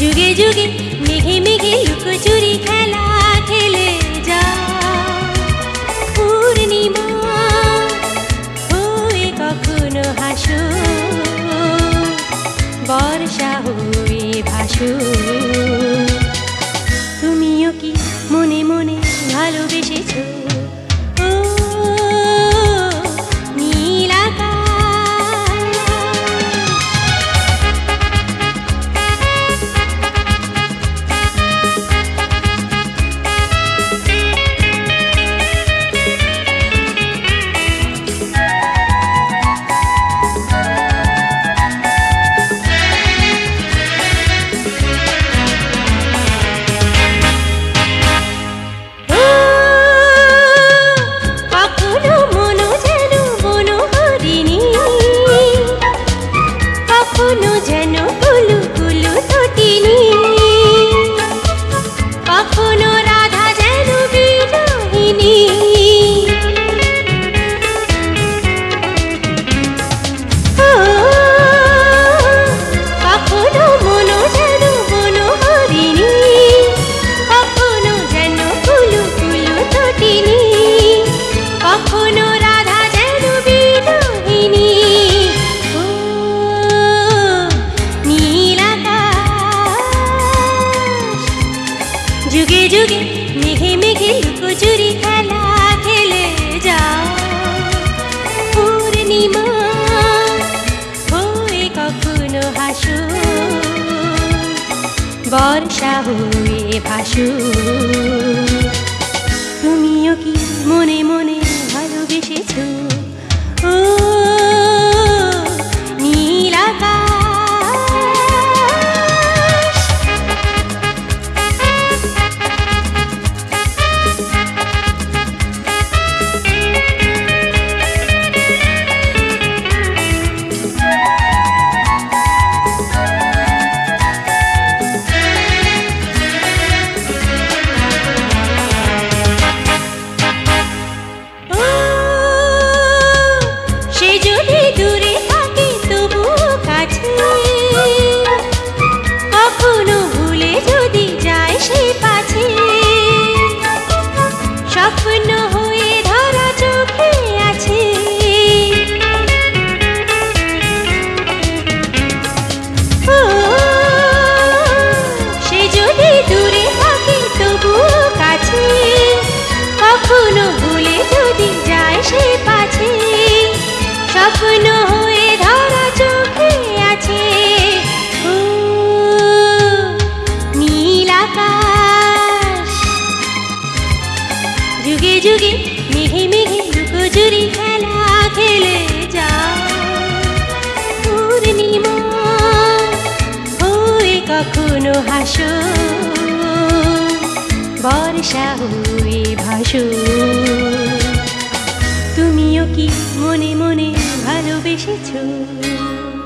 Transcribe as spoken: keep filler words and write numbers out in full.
যুগে যুগে মেঘে মেঘে লুকোচুরি খেলা খেলে যা পূর্ণিমা হয়ে কখনো হাসো, বর্ষা হয়ে ভাসো। তুমিও কি মনে মনে ভালোবেসেছো ও নীল আকাশ? যুগে যুগে মেঘে মেঘে লুকোচুরি খেলা খেলে যাও, পূর্ণিমা হয়ে কখনো হাসো, বর্ষা হয়ে ভাসো। তুমিও কি মনে মনে ভালোবেসেছো ও নীল আকাশ? স্বপ্ন হয়ে ধরা চোখে আছে, ও সে যদি দূরে থাকে তবুও কাছে, কখনো ভুলে যদি যায় সে পাছে। স্বপ্ন হয়ে ধরা চোখে আছে ও নীল আকাশ। যুগে যুগে মেঘে মেঘে লুকোচুরি খেলা খেলে যাও, পূর্ণিমা হয়ে কখনো হাসো, বর্ষা হয়ে ভাসো। তুমিও কি মনে মনে ভালোবেসেছো?